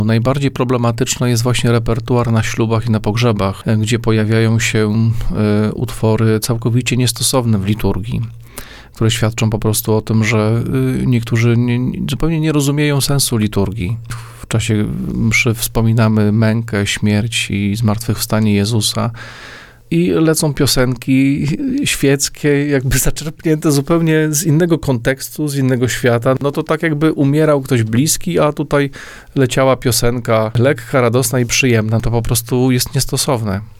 Najbardziej problematyczny jest właśnie repertuar na ślubach i na pogrzebach, gdzie pojawiają się utwory całkowicie niestosowne w liturgii, które świadczą po prostu o tym, że niektórzy zupełnie nie rozumieją sensu liturgii. W czasie mszy wspominamy mękę, śmierć i zmartwychwstanie Jezusa i lecą piosenki świeckie, jakby zaczerpnięte zupełnie z innego kontekstu, z innego świata. No to tak jakby umierał ktoś bliski, a tutaj leciała piosenka lekka, radosna i przyjemna. To po prostu jest niestosowne.